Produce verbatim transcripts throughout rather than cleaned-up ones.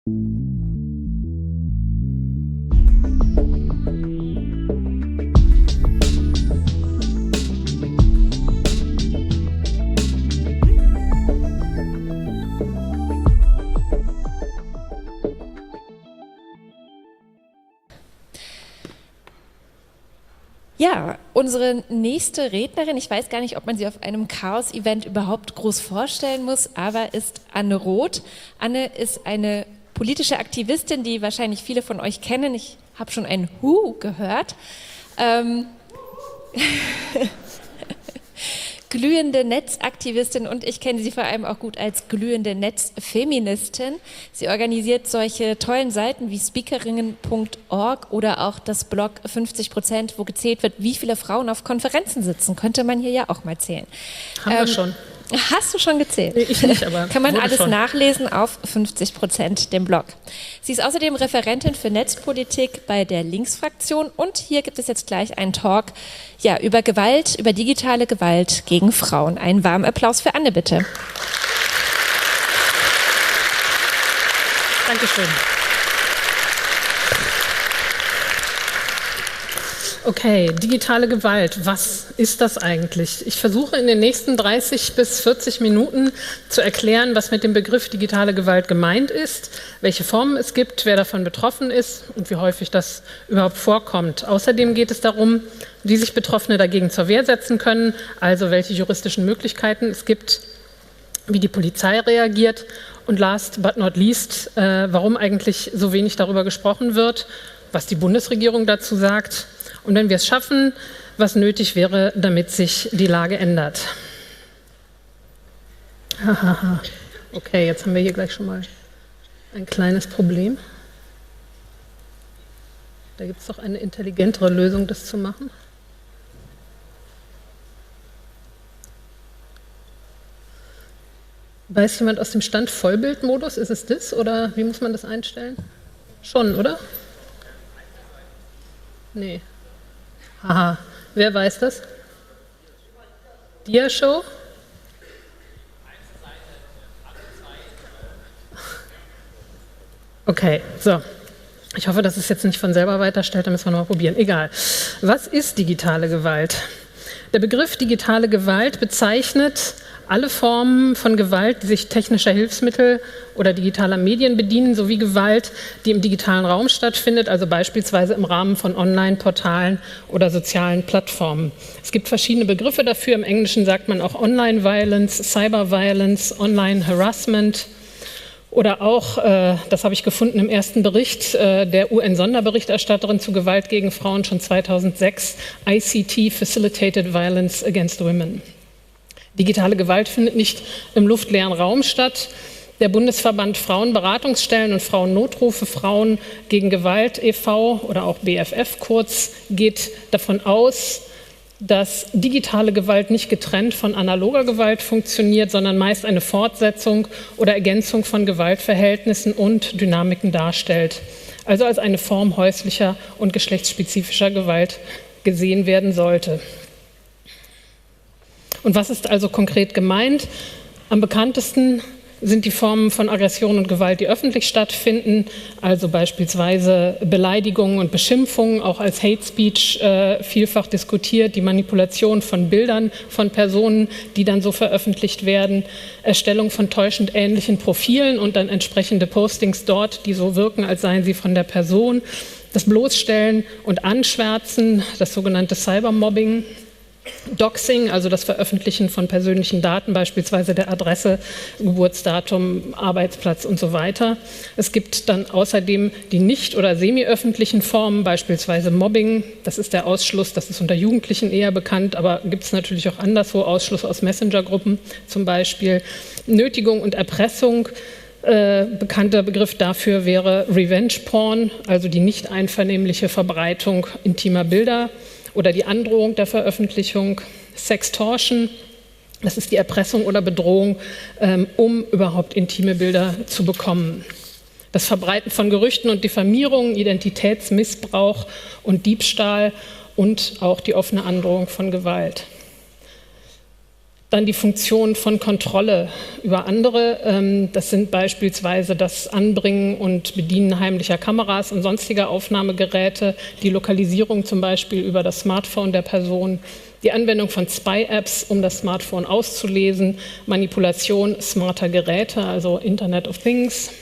Ja, unsere nächste Rednerin, ich weiß gar nicht, ob man sie auf einem Chaos-Event überhaupt groß vorstellen muss, aber ist Anne Roth. Anne ist eine politische Aktivistin, die wahrscheinlich viele von euch kennen. Ich habe schon ein Hu gehört. Ähm glühende Netzaktivistin und ich kenne sie vor allem auch gut als glühende Netzfeministin. Sie organisiert solche tollen Seiten wie speakerinnen punkt org oder auch das Blog fünfzig Prozent, wo gezählt wird, wie viele Frauen auf Konferenzen sitzen. Könnte man hier ja auch mal zählen. Haben ähm, wir schon. Hast du schon gezählt? Nee, ich nicht, aber kann man alles schon. nachlesen auf fünfzig Prozent, dem Blog. Sie ist außerdem Referentin für Netzpolitik bei der Linksfraktion und hier gibt es jetzt gleich einen Talk ja, über Gewalt, über digitale Gewalt gegen Frauen. Einen warmen Applaus für Anne, bitte. Dankeschön. Okay, digitale Gewalt, was ist das eigentlich? Ich versuche in den nächsten dreißig bis vierzig Minuten zu erklären, was mit dem Begriff digitale Gewalt gemeint ist, welche Formen es gibt, wer davon betroffen ist und wie häufig das überhaupt vorkommt. Außerdem geht es darum, wie sich Betroffene dagegen zur Wehr setzen können, also welche juristischen Möglichkeiten es gibt, wie die Polizei reagiert und last but not least, äh, warum eigentlich so wenig darüber gesprochen wird, was die Bundesregierung dazu sagt. Und wenn wir es schaffen, was nötig wäre, damit sich die Lage ändert. Okay, jetzt haben wir hier gleich schon mal ein kleines Problem. Da gibt es doch eine intelligentere Lösung, das zu machen. Weiß jemand aus dem Stand Vollbildmodus? Ist es das oder wie muss man das einstellen? Schon, oder? Nee. Haha, wer weiß das? Dia-Show? Okay, so. Ich hoffe, dass es jetzt nicht von selber weiterstellt, da müssen wir noch mal probieren. Egal. Was ist digitale Gewalt? Der Begriff digitale Gewalt bezeichnet alle Formen von Gewalt, die sich technischer Hilfsmittel oder digitaler Medien bedienen, sowie Gewalt, die im digitalen Raum stattfindet, also beispielsweise im Rahmen von Online-Portalen oder sozialen Plattformen. Es gibt verschiedene Begriffe dafür. Im Englischen sagt man auch Online-Violence, Cyber-Violence, Online-Harassment oder auch, äh, das habe ich gefunden im ersten Bericht äh, der U N-Sonderberichterstatterin zu Gewalt gegen Frauen schon zweitausendsechs, I C T, Facilitated Violence Against Women. Digitale Gewalt findet nicht im luftleeren Raum statt. Der Bundesverband Frauenberatungsstellen und Frauennotrufe Frauen gegen Gewalt e V oder auch B F F kurz geht davon aus, dass digitale Gewalt nicht getrennt von analoger Gewalt funktioniert, sondern meist eine Fortsetzung oder Ergänzung von Gewaltverhältnissen und Dynamiken darstellt. Also als eine Form häuslicher und geschlechtsspezifischer Gewalt gesehen werden sollte. Und was ist also konkret gemeint? Am bekanntesten sind die Formen von Aggression und Gewalt, die öffentlich stattfinden, also beispielsweise Beleidigungen und Beschimpfungen, auch als Hate Speech äh, vielfach diskutiert, die Manipulation von Bildern von Personen, die dann so veröffentlicht werden, Erstellung von täuschend ähnlichen Profilen und dann entsprechende Postings dort, die so wirken, als seien sie von der Person, das Bloßstellen und Anschwärzen, das sogenannte Cybermobbing, Doxing, also das Veröffentlichen von persönlichen Daten, beispielsweise der Adresse, Geburtsdatum, Arbeitsplatz und so weiter. Es gibt dann außerdem die nicht- oder semi-öffentlichen Formen, beispielsweise Mobbing. Das ist der Ausschluss, das ist unter Jugendlichen eher bekannt, aber gibt es natürlich auch anderswo, Ausschluss aus Messenger-Gruppen zum Beispiel. Nötigung und Erpressung. Äh, bekannter Begriff dafür wäre Revenge Porn, also die nicht einvernehmliche Verbreitung intimer Bilder. Oder die Androhung der Veröffentlichung, Sextortion, das ist die Erpressung oder Bedrohung, ähm, um überhaupt intime Bilder zu bekommen. Das Verbreiten von Gerüchten und Diffamierungen, Identitätsmissbrauch und Diebstahl und auch die offene Androhung von Gewalt. Dann die Funktion von Kontrolle über andere. Das sind beispielsweise das Anbringen und Bedienen heimlicher Kameras und sonstiger Aufnahmegeräte, die Lokalisierung zum Beispiel über das Smartphone der Person, die Anwendung von Spy-Apps, um das Smartphone auszulesen, Manipulation smarter Geräte, also Internet of Things.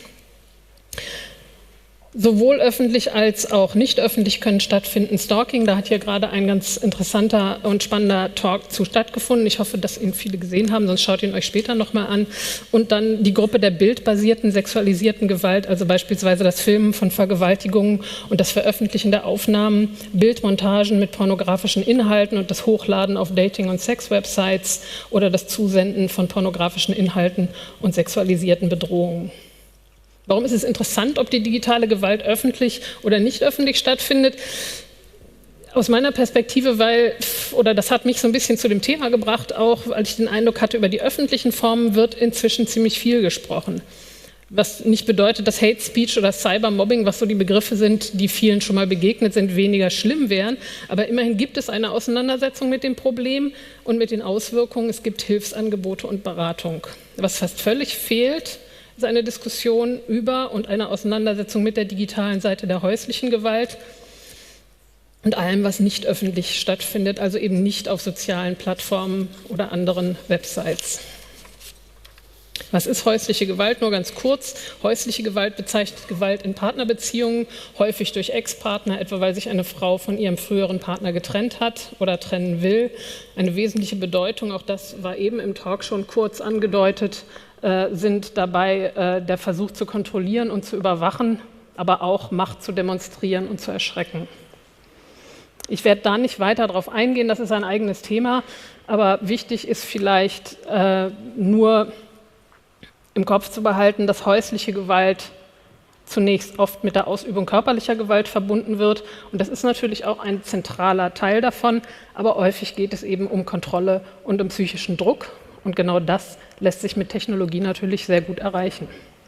Sowohl öffentlich als auch nicht öffentlich können stattfinden Stalking. Da hat hier gerade ein ganz interessanter und spannender Talk zu stattgefunden. Ich hoffe, dass ihn viele gesehen haben, sonst schaut ihn euch später nochmal an. Und dann die Gruppe der bildbasierten sexualisierten Gewalt, also beispielsweise das Filmen von Vergewaltigungen und das Veröffentlichen der Aufnahmen, Bildmontagen mit pornografischen Inhalten und das Hochladen auf Dating- und Sex-Websites oder das Zusenden von pornografischen Inhalten und sexualisierten Bedrohungen. Warum ist es interessant, ob die digitale Gewalt öffentlich oder nicht öffentlich stattfindet? Aus meiner Perspektive, weil, oder das hat mich so ein bisschen zu dem Thema gebracht, auch weil ich den Eindruck hatte, über die öffentlichen Formen wird inzwischen ziemlich viel gesprochen. Was nicht bedeutet, dass Hate Speech oder Cybermobbing, was so die Begriffe sind, die vielen schon mal begegnet sind, weniger schlimm wären. Aber immerhin gibt es eine Auseinandersetzung mit dem Problem und mit den Auswirkungen. Es gibt Hilfsangebote und Beratung. Was fast völlig fehlt, ist eine Diskussion über und eine Auseinandersetzung mit der digitalen Seite der häuslichen Gewalt und allem, was nicht öffentlich stattfindet, also eben nicht auf sozialen Plattformen oder anderen Websites. Was ist häusliche Gewalt? Nur ganz kurz. Häusliche Gewalt bezeichnet Gewalt in Partnerbeziehungen, häufig durch Ex-Partner, etwa weil sich eine Frau von ihrem früheren Partner getrennt hat oder trennen will. Eine wesentliche Bedeutung, auch das war eben im Talk schon kurz angedeutet, sind dabei der Versuch zu kontrollieren und zu überwachen, aber auch Macht zu demonstrieren und zu erschrecken. Ich werde da nicht weiter darauf eingehen, das ist ein eigenes Thema, aber wichtig ist vielleicht äh, nur im Kopf zu behalten, dass häusliche Gewalt zunächst oft mit der Ausübung körperlicher Gewalt verbunden wird und das ist natürlich auch ein zentraler Teil davon, aber häufig geht es eben um Kontrolle und um psychischen Druck. Und genau das lässt sich mit Technologie natürlich sehr gut erreichen.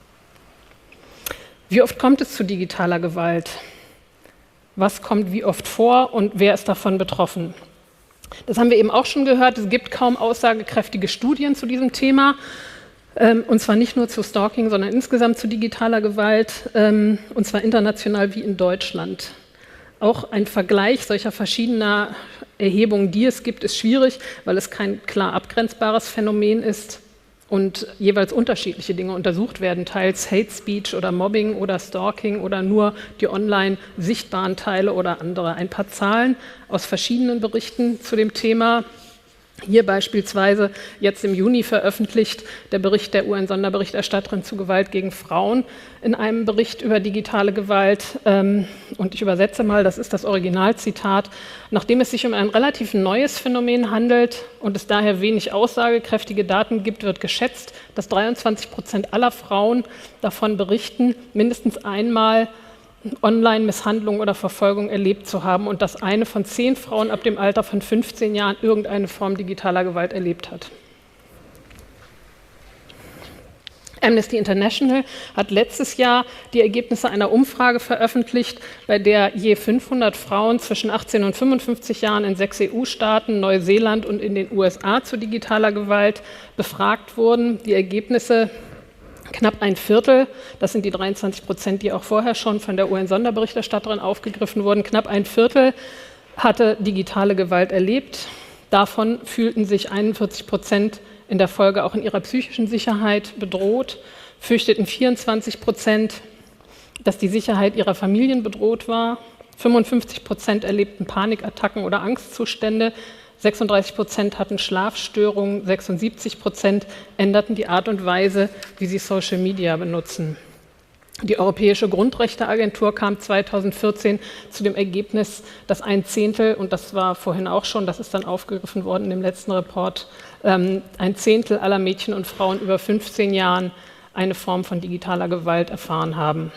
Wie oft kommt es zu digitaler Gewalt? Was kommt wie oft vor und wer ist davon betroffen? Das haben wir eben auch schon gehört. Es gibt kaum aussagekräftige Studien zu diesem Thema. Und zwar nicht nur zu Stalking, sondern insgesamt zu digitaler Gewalt. Und zwar international wie in Deutschland. Auch ein Vergleich solcher verschiedener Erhebungen, die es gibt, ist schwierig, weil es kein klar abgrenzbares Phänomen ist und jeweils unterschiedliche Dinge untersucht werden, teils Hate Speech oder Mobbing oder Stalking oder nur die online sichtbaren Teile oder andere. Ein paar Zahlen aus verschiedenen Berichten zu dem Thema. Hier beispielsweise jetzt im Juni veröffentlicht der Bericht der U N-Sonderberichterstatterin zu Gewalt gegen Frauen in einem Bericht über digitale Gewalt. Und ich übersetze mal, das ist das Originalzitat. Nachdem es sich um ein relativ neues Phänomen handelt und es daher wenig aussagekräftige Daten gibt, wird geschätzt, dass dreiundzwanzig Prozent aller Frauen davon berichten, mindestens einmal Online-Misshandlung oder Verfolgung erlebt zu haben und dass eine von zehn Frauen ab dem Alter von fünfzehn Jahren irgendeine Form digitaler Gewalt erlebt hat. Amnesty International hat letztes Jahr die Ergebnisse einer Umfrage veröffentlicht, bei der je fünfhundert Frauen zwischen achtzehn und fünfundfünfzig Jahren in sechs E U-Staaten, Neuseeland und in den U S A zu digitaler Gewalt befragt wurden. Die Ergebnisse: Knapp ein Viertel, das sind die dreiundzwanzig Prozent, die auch vorher schon von der U N-Sonderberichterstatterin aufgegriffen wurden, knapp ein Viertel hatte digitale Gewalt erlebt. Davon fühlten sich einundvierzig Prozent in der Folge auch in ihrer psychischen Sicherheit bedroht, fürchteten vierundzwanzig Prozent, dass die Sicherheit ihrer Familien bedroht war, fünfundfünfzig Prozent erlebten Panikattacken oder Angstzustände, sechsunddreißig Prozent hatten Schlafstörungen, sechsundsiebzig Prozent änderten die Art und Weise, wie sie Social Media benutzen. Die Europäische Grundrechteagentur kam zweitausendvierzehn zu dem Ergebnis, dass ein Zehntel, und das war vorhin auch schon, das ist dann aufgegriffen worden im letzten Report, ein Zehntel aller Mädchen und Frauen über fünfzehn Jahren eine Form von digitaler Gewalt erfahren haben.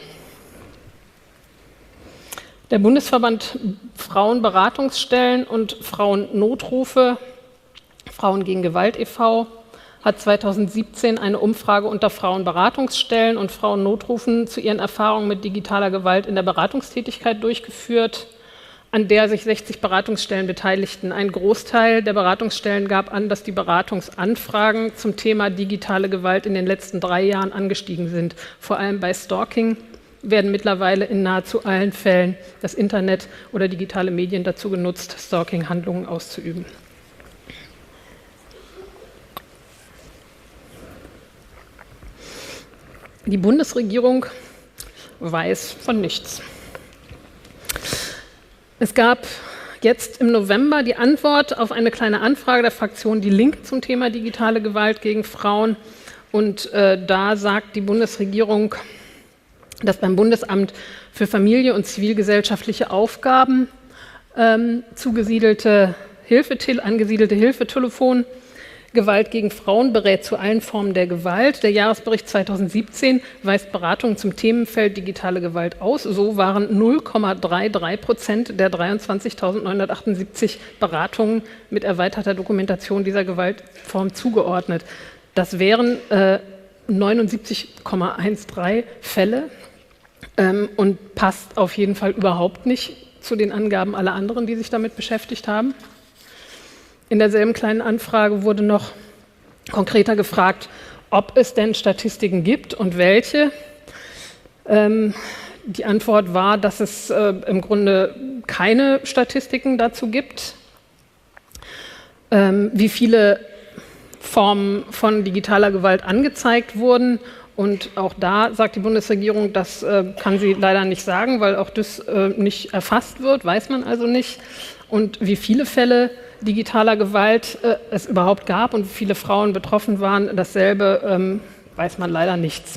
Der Bundesverband Frauenberatungsstellen und Frauennotrufe, Frauen gegen Gewalt e V, hat zweitausendsiebzehn eine Umfrage unter Frauenberatungsstellen und Frauennotrufen zu ihren Erfahrungen mit digitaler Gewalt in der Beratungstätigkeit durchgeführt. an der sich sechzig Beratungsstellen beteiligten. Ein Großteil der Beratungsstellen gab an, dass die Beratungsanfragen zum Thema digitale Gewalt in den letzten drei Jahren angestiegen sind. Vor allem bei Stalking werden mittlerweile in nahezu allen Fällen das Internet oder digitale Medien dazu genutzt, Stalking-Handlungen auszuüben. Die Bundesregierung weiß von nichts. Es gab jetzt im November die Antwort auf eine kleine Anfrage der Fraktion Die Linke zum Thema digitale Gewalt gegen Frauen. Und äh, da sagt die Bundesregierung, dass beim Bundesamt für Familie und zivilgesellschaftliche Aufgaben ähm, zugesiedelte Hilfetel- angesiedelte Hilfetelefon Gewalt gegen Frauen berät zu allen Formen der Gewalt. Der Jahresbericht zweitausendsiebzehn weist Beratungen zum Themenfeld digitale Gewalt aus. So waren null Komma dreiunddreißig Prozent der dreiundzwanzigtausendneunhundertachtundsiebzig Beratungen mit erweiterter Dokumentation dieser Gewaltform zugeordnet. Das wären äh, neunundsiebzig Komma dreizehn Fälle ähm, und passt auf jeden Fall überhaupt nicht zu den Angaben aller anderen, die sich damit beschäftigt haben. In derselben kleinen Anfrage wurde noch konkreter gefragt, ob es denn Statistiken gibt und welche. Ähm, die Antwort war, dass es äh, im Grunde keine Statistiken dazu gibt. Ähm, wie viele Formen von digitaler Gewalt angezeigt wurden. Und auch da sagt die Bundesregierung, das äh, kann sie leider nicht sagen, weil auch das äh, nicht erfasst wird, weiß man also nicht. Und wie viele Fälle digitaler Gewalt äh, es überhaupt gab und wie viele Frauen betroffen waren, dasselbe ähm, weiß man leider nichts.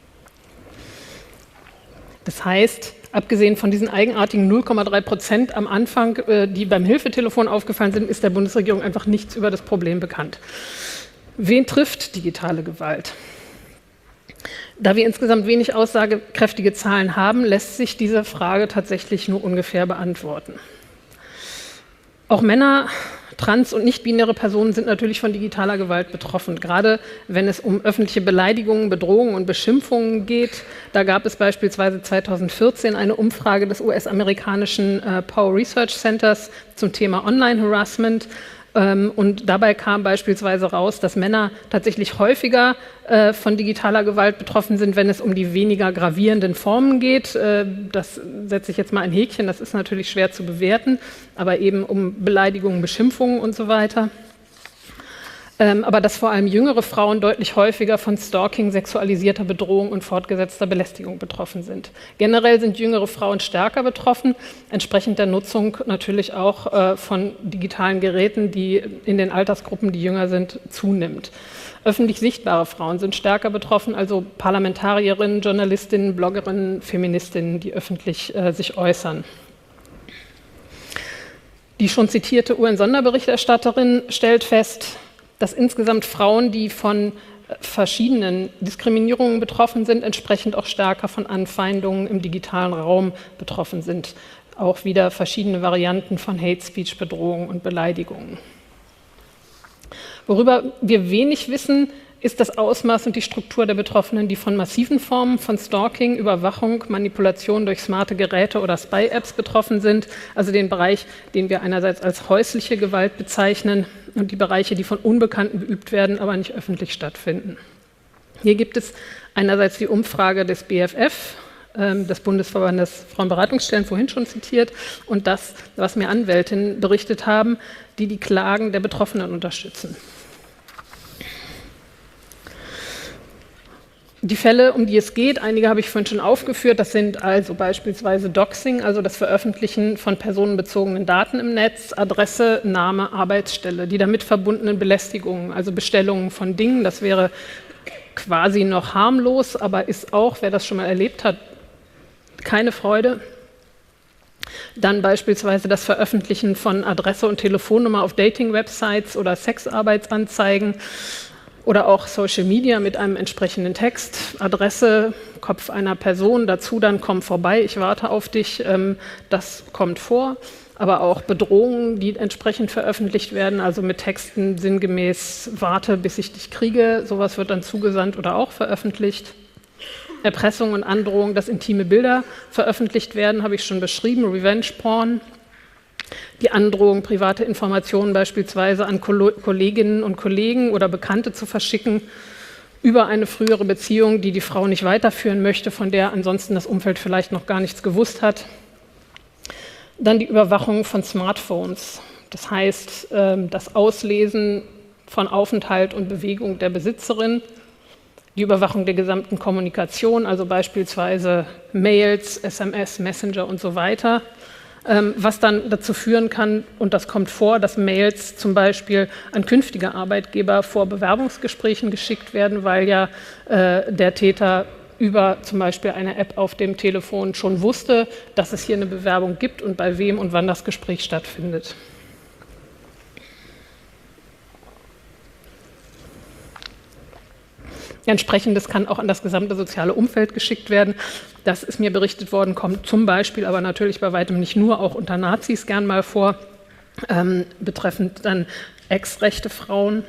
Das heißt, abgesehen von diesen eigenartigen null Komma drei Prozent am Anfang, äh, die beim Hilfetelefon aufgefallen sind, ist der Bundesregierung einfach nichts über das Problem bekannt. Wen trifft digitale Gewalt? Da wir insgesamt wenig aussagekräftige Zahlen haben, lässt sich diese Frage tatsächlich nur ungefähr beantworten. Auch Männer, trans- und nicht-binäre Personen sind natürlich von digitaler Gewalt betroffen, gerade wenn es um öffentliche Beleidigungen, Bedrohungen und Beschimpfungen geht. Da gab es beispielsweise zweitausendvierzehn eine Umfrage des U S-amerikanischen äh, Pew Research Centers zum Thema Online-Harassment. Ähm, und dabei kam beispielsweise raus, dass Männer tatsächlich häufiger äh, von digitaler Gewalt betroffen sind, wenn es um die weniger gravierenden Formen geht. Äh, das setze ich jetzt mal ein Häkchen, das ist natürlich schwer zu bewerten, aber eben um Beleidigungen, Beschimpfungen und so weiter. Ähm, aber dass vor allem jüngere Frauen deutlich häufiger von Stalking, sexualisierter Bedrohung und fortgesetzter Belästigung betroffen sind. Generell sind jüngere Frauen stärker betroffen, entsprechend der Nutzung natürlich auch äh, von digitalen Geräten, die in den Altersgruppen, die jünger sind, zunimmt. Öffentlich sichtbare Frauen sind stärker betroffen, also Parlamentarierinnen, Journalistinnen, Bloggerinnen, Feministinnen, die öffentlich äh, sich äußern. Die schon zitierte U N-Sonderberichterstatterin stellt fest, dass insgesamt Frauen, die von verschiedenen Diskriminierungen betroffen sind, entsprechend auch stärker von Anfeindungen im digitalen Raum betroffen sind. Auch wieder verschiedene Varianten von Hate Speech, Bedrohungen und Beleidigungen. Worüber wir wenig wissen, ist das Ausmaß und die Struktur der Betroffenen, die von massiven Formen von Stalking, Überwachung, Manipulation durch smarte Geräte oder Spy-Apps betroffen sind, also den Bereich, den wir einerseits als häusliche Gewalt bezeichnen und die Bereiche, die von Unbekannten beübt werden, aber nicht öffentlich stattfinden. Hier gibt es einerseits die Umfrage des B F F, äh, des Bundesverbandes Frauenberatungsstellen, vorhin schon zitiert, und das, was mir Anwältinnen berichtet haben, die die Klagen der Betroffenen unterstützen. Die Fälle, um die es geht, einige habe ich vorhin schon aufgeführt, das sind also beispielsweise Doxing, also das Veröffentlichen von personenbezogenen Daten im Netz, Adresse, Name, Arbeitsstelle, die damit verbundenen Belästigungen, also Bestellungen von Dingen, das wäre quasi noch harmlos, aber ist auch, wer das schon mal erlebt hat, keine Freude. Dann beispielsweise das Veröffentlichen von Adresse und Telefonnummer auf Dating-Websites oder Sexarbeitsanzeigen. Oder auch Social Media mit einem entsprechenden Text, Adresse, Kopf einer Person, dazu dann komm vorbei, ich warte auf dich, ähm, das kommt vor. Aber auch Bedrohungen, die entsprechend veröffentlicht werden, also mit Texten sinngemäß warte, bis ich dich kriege, sowas wird dann zugesandt oder auch veröffentlicht. Erpressung und Androhung, dass intime Bilder veröffentlicht werden, habe ich schon beschrieben, Revenge Porn. Die Androhung, private Informationen beispielsweise an Kolleginnen und Kollegen oder Bekannte zu verschicken, über eine frühere Beziehung, die die Frau nicht weiterführen möchte, von der ansonsten das Umfeld vielleicht noch gar nichts gewusst hat. Dann die Überwachung von Smartphones, das heißt das Auslesen von Aufenthalt und Bewegung der Besitzerin, die Überwachung der gesamten Kommunikation, also beispielsweise Mails, S M S, Messenger und so weiter, was dann dazu führen kann, und das kommt vor, dass Mails zum Beispiel an künftige Arbeitgeber vor Bewerbungsgesprächen geschickt werden, weil ja äh, der Täter über zum Beispiel eine App auf dem Telefon schon wusste, dass es hier eine Bewerbung gibt und bei wem und wann das Gespräch stattfindet. Entsprechendes kann auch an das gesamte soziale Umfeld geschickt werden. Das ist mir berichtet worden, kommt zum Beispiel, aber natürlich bei weitem nicht nur, auch unter Nazis gern mal vor, ähm, betreffend dann ex-rechte Frauen.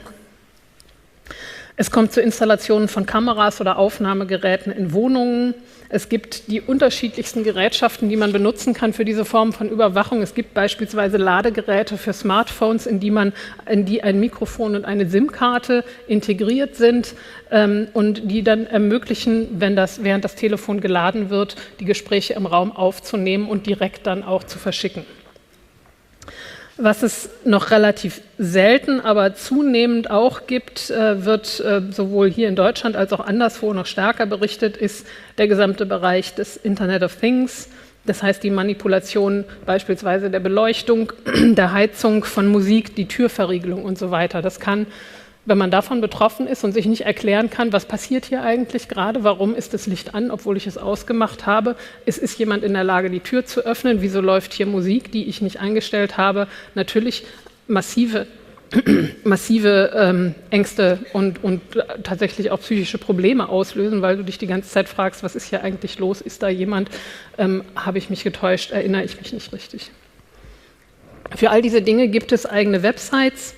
Es kommt zu Installationen von Kameras oder Aufnahmegeräten in Wohnungen. Es gibt die unterschiedlichsten Gerätschaften, die man benutzen kann für diese Form von Überwachung. Es gibt beispielsweise Ladegeräte für Smartphones, in die, man, in die ein Mikrofon und eine SIM-Karte integriert sind ähm, und die dann ermöglichen, wenn das, während das Telefon geladen wird, die Gespräche im Raum aufzunehmen und direkt dann auch zu verschicken. Was es noch relativ selten, aber zunehmend auch gibt, wird sowohl hier in Deutschland als auch anderswo noch stärker berichtet, ist der gesamte Bereich des Internet of Things. Das heißt, die Manipulation beispielsweise der Beleuchtung, der Heizung von Musik, die Türverriegelung und so weiter. Das kann, wenn man davon betroffen ist und sich nicht erklären kann, was passiert hier eigentlich gerade, warum ist das Licht an, obwohl ich es ausgemacht habe, es ist jemand in der Lage, die Tür zu öffnen, wieso läuft hier Musik, die ich nicht eingestellt habe, natürlich massive, massive ähm, Ängste und, und tatsächlich auch psychische Probleme auslösen, weil du dich die ganze Zeit fragst, was ist hier eigentlich los, ist da jemand, ähm, habe ich mich getäuscht, erinnere ich mich nicht richtig. Für all diese Dinge gibt es eigene Websites,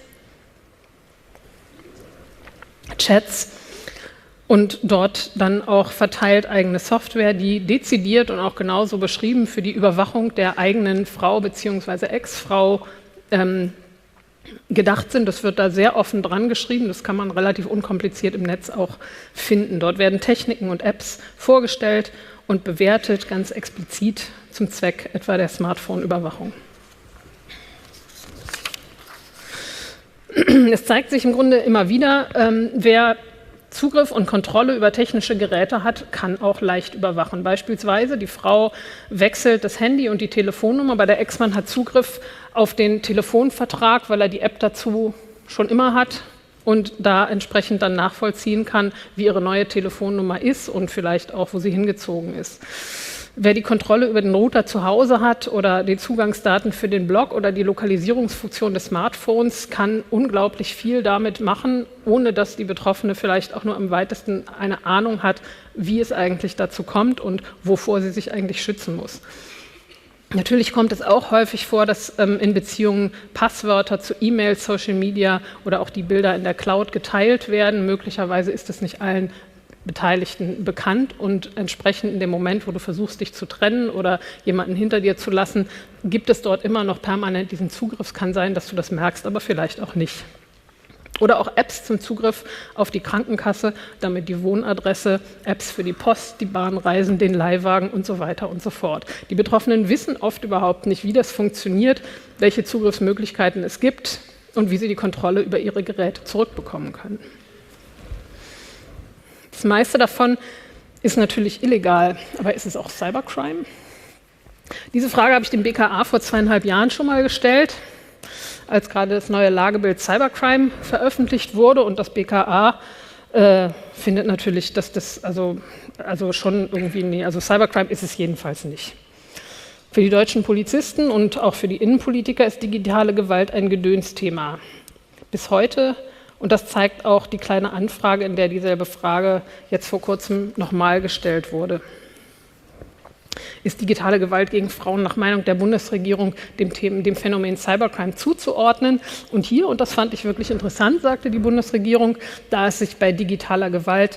Chats und dort dann auch verteilt eigene Software, die dezidiert und auch genauso beschrieben für die Überwachung der eigenen Frau bzw. Ex-Frau ähm, gedacht sind. Das wird da sehr offen dran geschrieben, das kann man relativ unkompliziert im Netz auch finden. Dort werden Techniken und Apps vorgestellt und bewertet, ganz explizit zum Zweck etwa der Smartphone-Überwachung. Es zeigt sich im Grunde immer wieder, ähm, wer Zugriff und Kontrolle über technische Geräte hat, kann auch leicht überwachen. Beispielsweise die Frau wechselt das Handy und die Telefonnummer, aber der Ex-Mann hat Zugriff auf den Telefonvertrag, weil er die App dazu schon immer hat und da entsprechend dann nachvollziehen kann, wie ihre neue Telefonnummer ist und vielleicht auch, wo sie hingezogen ist. Wer die Kontrolle über den Router zu Hause hat oder die Zugangsdaten für den Blog oder die Lokalisierungsfunktion des Smartphones, kann unglaublich viel damit machen, ohne dass die Betroffene vielleicht auch nur am weitesten eine Ahnung hat, wie es eigentlich dazu kommt und wovor sie sich eigentlich schützen muss. Natürlich kommt es auch häufig vor, dass ähm, in Beziehungen Passwörter zu E-Mails, Social Media oder auch die Bilder in der Cloud geteilt werden. Möglicherweise ist es nicht allen Beteiligten bekannt und entsprechend in dem Moment, wo du versuchst, dich zu trennen oder jemanden hinter dir zu lassen, gibt es dort immer noch permanent diesen Zugriff. Es kann sein, dass du das merkst, aber vielleicht auch nicht. Oder auch Apps zum Zugriff auf die Krankenkasse, damit die Wohnadresse, Apps für die Post, die Bahnreisen, den Leihwagen und so weiter und so fort. Die Betroffenen wissen oft überhaupt nicht, wie das funktioniert, welche Zugriffsmöglichkeiten es gibt und wie sie die Kontrolle über ihre Geräte zurückbekommen können. Das meiste davon ist natürlich illegal, aber ist es auch Cybercrime? Diese Frage habe ich dem B K A vor zweieinhalb Jahren schon mal gestellt, als gerade das neue Lagebild Cybercrime veröffentlicht wurde und das B K A äh, findet natürlich, dass das also, also schon irgendwie, nee, also Cybercrime ist es jedenfalls nicht. Für die deutschen Polizisten und auch für die Innenpolitiker ist digitale Gewalt ein Gedönsthema. Bis heute. Und das zeigt auch die kleine Anfrage, in der dieselbe Frage jetzt vor kurzem nochmal gestellt wurde. Ist digitale Gewalt gegen Frauen nach Meinung der Bundesregierung dem, Thema, dem Phänomen Cybercrime zuzuordnen? Und hier, und das fand ich wirklich interessant, sagte die Bundesregierung, da es sich bei digitaler Gewalt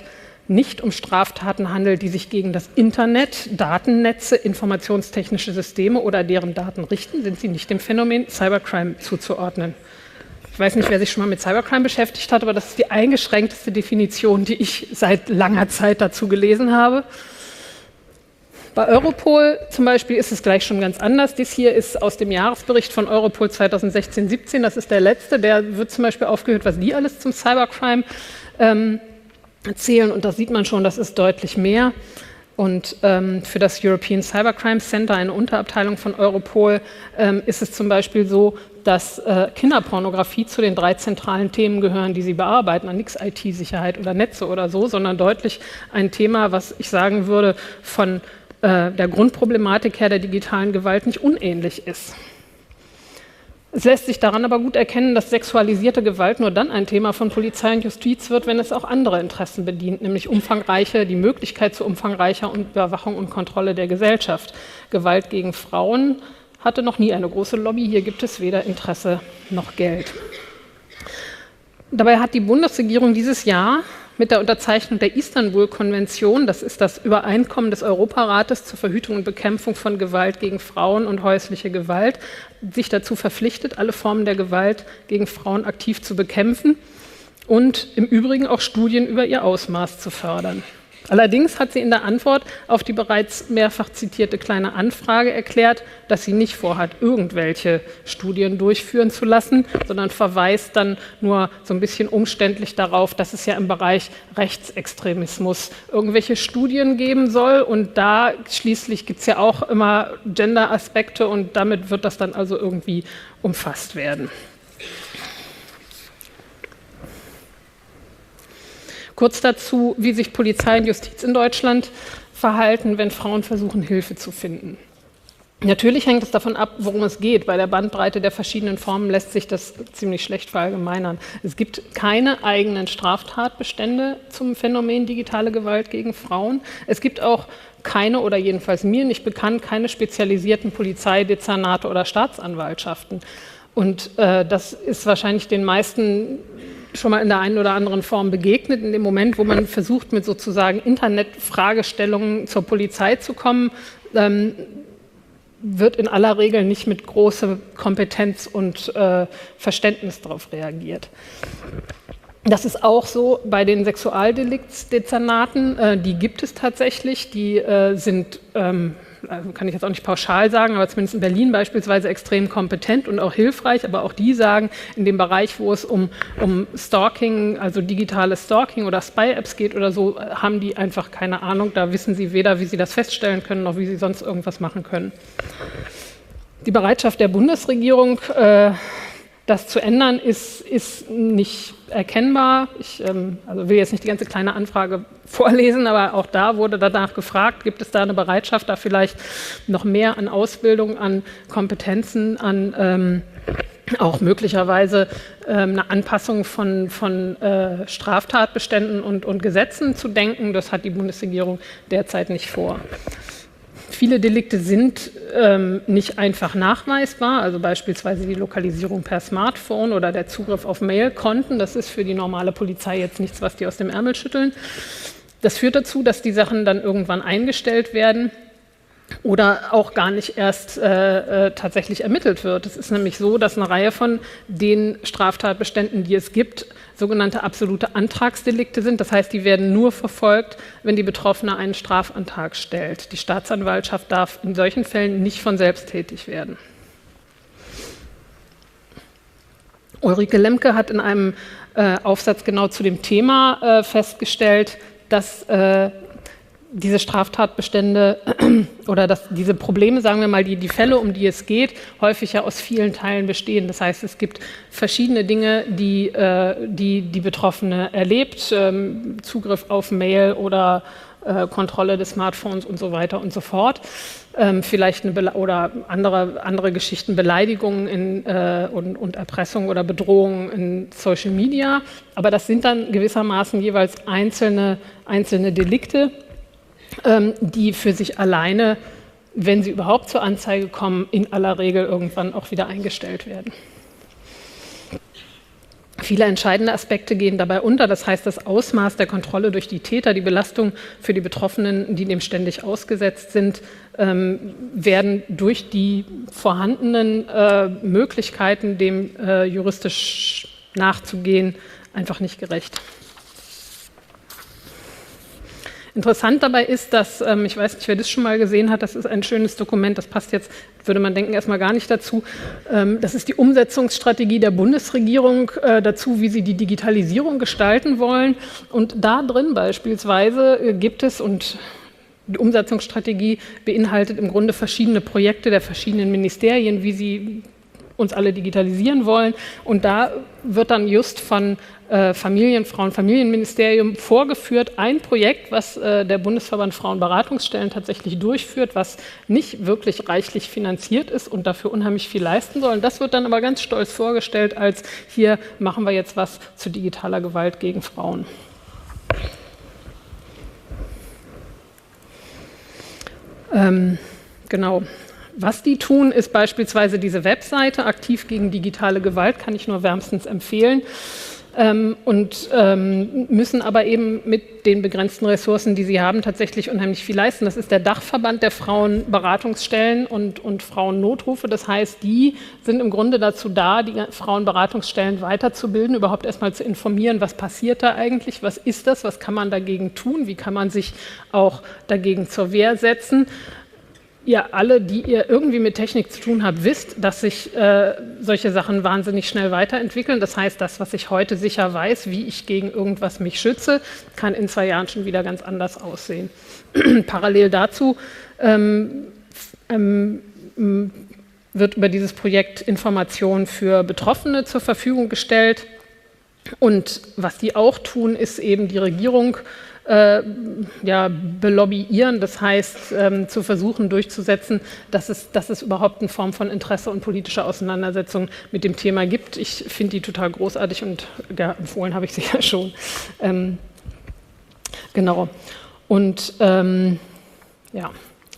nicht um Straftaten handelt, die sich gegen das Internet, Datennetze, informationstechnische Systeme oder deren Daten richten, sind sie nicht dem Phänomen Cybercrime zuzuordnen. Ich weiß nicht, wer sich schon mal mit Cybercrime beschäftigt hat, aber das ist die eingeschränkteste Definition, die ich seit langer Zeit dazu gelesen habe. Bei Europol zum Beispiel ist es gleich schon ganz anders. Dies hier ist aus dem Jahresbericht von Europol zweitausendsechzehn siebzehn. Das ist der letzte. Der wird zum Beispiel aufgeführt, was die alles zum Cybercrime ähm, zählen. Und da sieht man schon, das ist deutlich mehr. Und ähm, für das European Cybercrime Center, eine Unterabteilung von Europol, ähm, ist es zum Beispiel so, dass äh, Kinderpornografie zu den drei zentralen Themen gehören, die sie bearbeiten, an nix I T-Sicherheit oder Netze oder so, sondern deutlich ein Thema, was ich sagen würde, von äh, der Grundproblematik her der digitalen Gewalt nicht unähnlich ist. Es lässt sich daran aber gut erkennen, dass sexualisierte Gewalt nur dann ein Thema von Polizei und Justiz wird, wenn es auch andere Interessen bedient, nämlich umfangreiche, die Möglichkeit zu umfangreicher Überwachung und Kontrolle der Gesellschaft. Gewalt gegen Frauen hatte noch nie eine große Lobby, hier gibt es weder Interesse noch Geld. Dabei hat die Bundesregierung dieses Jahr mit der Unterzeichnung der Istanbul-Konvention, das ist das Übereinkommen des Europarates zur Verhütung und Bekämpfung von Gewalt gegen Frauen und häusliche Gewalt, sich dazu verpflichtet, alle Formen der Gewalt gegen Frauen aktiv zu bekämpfen und im Übrigen auch Studien über ihr Ausmaß zu fördern. Allerdings hat sie in der Antwort auf die bereits mehrfach zitierte Kleine Anfrage erklärt, dass sie nicht vorhat, irgendwelche Studien durchführen zu lassen, sondern verweist dann nur so ein bisschen umständlich darauf, dass es ja im Bereich Rechtsextremismus irgendwelche Studien geben soll. Und da schließlich gibt es ja auch immer Gender-Aspekte und damit wird das dann also irgendwie umfasst werden. Kurz dazu, wie sich Polizei und Justiz in Deutschland verhalten, wenn Frauen versuchen, Hilfe zu finden. Natürlich hängt es davon ab, worum es geht. Bei der Bandbreite der verschiedenen Formen lässt sich das ziemlich schlecht verallgemeinern. Es gibt keine eigenen Straftatbestände zum Phänomen digitale Gewalt gegen Frauen. Es gibt auch keine, oder jedenfalls mir nicht bekannt, keine spezialisierten Polizeidezernate oder Staatsanwaltschaften. Und äh, das ist wahrscheinlich den meisten schon mal in der einen oder anderen Form begegnet. In dem Moment, wo man versucht, mit sozusagen Internetfragestellungen zur Polizei zu kommen, ähm, wird in aller Regel nicht mit großer Kompetenz und äh, Verständnis darauf reagiert. Das ist auch so bei den Sexualdeliktsdezernaten. Äh, die gibt es tatsächlich. Die äh, sind, ähm, kann ich jetzt auch nicht pauschal sagen, aber zumindest in Berlin beispielsweise extrem kompetent und auch hilfreich. Aber auch die sagen, in dem Bereich, wo es um, um Stalking, also digitales Stalking oder Spy-Apps geht oder so, haben die einfach keine Ahnung. Da wissen sie weder, wie sie das feststellen können, noch wie sie sonst irgendwas machen können. Die Bereitschaft der Bundesregierung, äh, das zu ändern, ist, ist nicht erkennbar. Ich ähm, also will jetzt nicht die ganze Kleine Anfrage vorlesen, aber auch da wurde danach gefragt, gibt es da eine Bereitschaft, da vielleicht noch mehr an Ausbildung, an Kompetenzen, an ähm, auch möglicherweise ähm, eine Anpassung von, von äh, Straftatbeständen und, und Gesetzen zu denken. Das hat die Bundesregierung derzeit nicht vor. Viele Delikte sind ähm, nicht einfach nachweisbar, also beispielsweise die Lokalisierung per Smartphone oder der Zugriff auf Mailkonten. Das ist für die normale Polizei jetzt nichts, was die aus dem Ärmel schütteln. Das führt dazu, dass die Sachen dann irgendwann eingestellt werden oder auch gar nicht erst äh, äh, tatsächlich ermittelt wird. Es ist nämlich so, dass eine Reihe von den Straftatbeständen, die es gibt, sogenannte absolute Antragsdelikte sind. Das heißt, die werden nur verfolgt, wenn die Betroffene einen Strafantrag stellt. Die Staatsanwaltschaft darf in solchen Fällen nicht von selbst tätig werden. Ulrike Lemke hat in einem äh, Aufsatz genau zu dem Thema äh, festgestellt, dass äh, diese Straftatbestände oder dass diese Probleme, sagen wir mal, die, die Fälle, um die es geht, häufig ja aus vielen Teilen bestehen. Das heißt, es gibt verschiedene Dinge, die äh, die, die Betroffene erlebt, ähm, Zugriff auf Mail oder äh, Kontrolle des Smartphones und so weiter und so fort. Ähm, vielleicht eine Bele- oder andere, andere Geschichten, Beleidigungen in, äh, und, und Erpressung oder Bedrohungen in Social Media. Aber das sind dann gewissermaßen jeweils einzelne, einzelne Delikte, die für sich alleine, wenn sie überhaupt zur Anzeige kommen, in aller Regel irgendwann auch wieder eingestellt werden. Viele entscheidende Aspekte gehen dabei unter, das heißt das Ausmaß der Kontrolle durch die Täter, die Belastung für die Betroffenen, die dem ständig ausgesetzt sind, ähm, werden durch die vorhandenen äh, Möglichkeiten, dem äh, juristisch nachzugehen, einfach nicht gerecht. Interessant dabei ist, dass, ähm, ich weiß nicht, wer das schon mal gesehen hat, das ist ein schönes Dokument, das passt jetzt, würde man denken, erstmal gar nicht dazu. Ähm, das ist die Umsetzungsstrategie der Bundesregierung äh, dazu, wie sie die Digitalisierung gestalten wollen. Und da drin beispielsweise äh, gibt es, und die Umsetzungsstrategie beinhaltet im Grunde verschiedene Projekte der verschiedenen Ministerien, wie sie uns alle digitalisieren wollen. Und da wird dann just von äh, Familien, Frauen, Familienministerium vorgeführt, ein Projekt, was äh, der Bundesverband Frauenberatungsstellen tatsächlich durchführt, was nicht wirklich reichlich finanziert ist und dafür unheimlich viel leisten soll. Und das wird dann aber ganz stolz vorgestellt, als hier machen wir jetzt was zu digitaler Gewalt gegen Frauen. Ähm, genau. Was die tun, ist beispielsweise diese Webseite, Aktiv gegen digitale Gewalt, kann ich nur wärmstens empfehlen. Ähm, und ähm, müssen aber eben mit den begrenzten Ressourcen, die sie haben, tatsächlich unheimlich viel leisten. Das ist der Dachverband der Frauenberatungsstellen und, und Frauennotrufe. Das heißt, die sind im Grunde dazu da, die Frauenberatungsstellen weiterzubilden, überhaupt erstmal zu informieren, was passiert da eigentlich, was ist das, was kann man dagegen tun, wie kann man sich auch dagegen zur Wehr setzen. Ihr alle, die ihr irgendwie mit Technik zu tun habt, wisst, dass sich äh, solche Sachen wahnsinnig schnell weiterentwickeln. Das heißt, das, was ich heute sicher weiß, wie ich gegen irgendwas mich schütze, kann in zwei Jahren schon wieder ganz anders aussehen. Parallel dazu ähm, ähm, wird über dieses Projekt Information für Betroffene zur Verfügung gestellt. Und was die auch tun, ist eben die Regierung Äh, ja, belobbyieren, das heißt, ähm, zu versuchen durchzusetzen, dass es, dass es überhaupt eine Form von Interesse und politischer Auseinandersetzung mit dem Thema gibt. Ich finde die total großartig und ja, empfohlen habe ich sie ja schon. Ähm, genau. Und ähm, ja,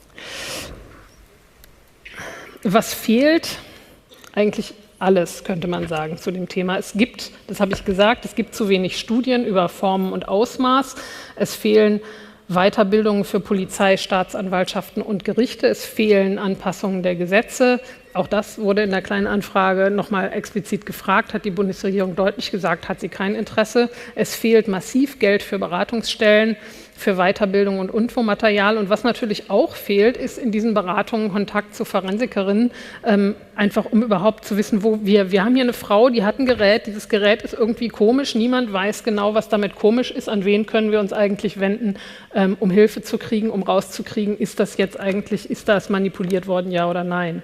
was fehlt? Eigentlich alles, könnte man sagen, zu dem Thema. Es gibt, das habe ich gesagt, es gibt zu wenig Studien über Formen und Ausmaß. Es fehlen Weiterbildungen für Polizei, Staatsanwaltschaften und Gerichte. Es fehlen Anpassungen der Gesetze. Auch das wurde in der kleinen Anfrage nochmal explizit gefragt, hat die Bundesregierung deutlich gesagt, hat sie kein Interesse. Es fehlt massiv Geld für Beratungsstellen, für Weiterbildung und Infomaterial. Und was natürlich auch fehlt, ist in diesen Beratungen Kontakt zu Forensikerinnen, ähm, einfach um überhaupt zu wissen, wo wir, wir haben hier eine Frau, die hat ein Gerät, dieses Gerät ist irgendwie komisch, niemand weiß genau, was damit komisch ist, an wen können wir uns eigentlich wenden, ähm, um Hilfe zu kriegen, um rauszukriegen, ist das jetzt eigentlich, ist das manipuliert worden, ja oder nein.